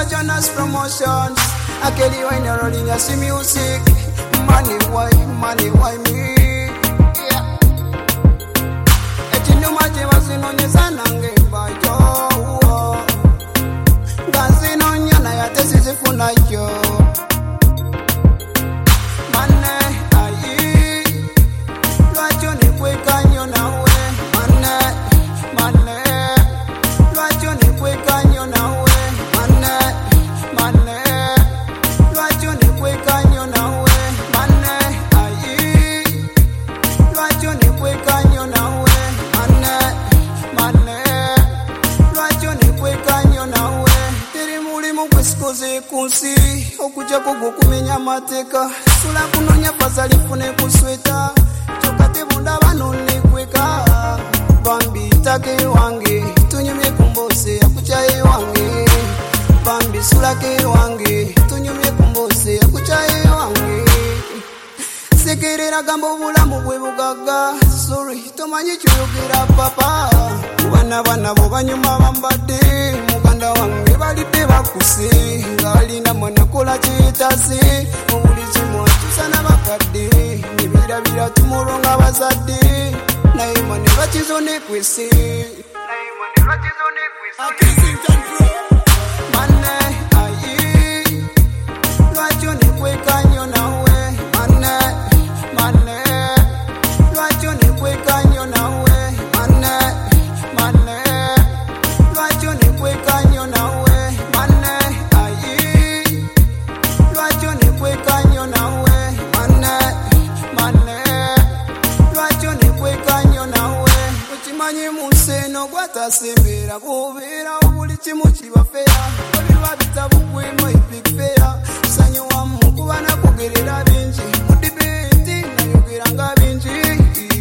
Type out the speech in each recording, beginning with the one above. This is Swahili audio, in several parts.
Mr. Jonas Promotions. I tell you when you're rolling your see music. Money, why me? Yeah. Echinu maji wasino nyesana ngemba yo. Gazi no nyana ya tesi zifuna yo. Mane ayi, lwacho ni kweka nyo nawe. Mane, lwacho ni kweka nyo nawe. Mane, lwacho ni kweka nyo nawe. Mane ayi, lwacho ni kweka nyo nawe. Mane, lwacho ni kweka nyo nawe. Tiri mulimu kwesikoze kunsi, okuja kugu kumenya mateka. Sula kunonya pazalifune kusweta, chokate bunda banone kweka. Bambi take wange, tunyumye kumbose akuchaye wange. Bambi sulake wange, tunyumye kumbose akuchaye wange. Sekerera gambo bulamu bwe bugaga, sorry tomanyi kyuyogera papa. Bana bo banyuma bambadde, muganda wange balidde bakuse. Ngalina mwana kola kyetase, obuli kimu atusana bakadde. Nebirabira tumuronga bazadde, naye mane bakizone kwese. Mane ayi, lwacho ni kweka nyo nawe. Mane, lwacho ni kweka nyo nawe. Mane, lwacho ni kweka nyo nawe. Mane ayi, lwacho ni kweka nyo nawe. Mane, lwacho ni kweka nyo nawe. Uchimanyi museno gwatasembera kubeera obuli kimu kibafeera. Oliba bitabu kwema big fair. Sanyo wamu kuba nakugerera bingi. Mudibeti nayogera nga bingi.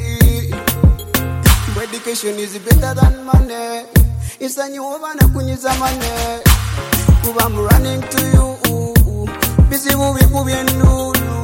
Education is better than money. Isanyo oba nakunyiza money. Kuba I'm running to you. Busy movie kubye ndulu.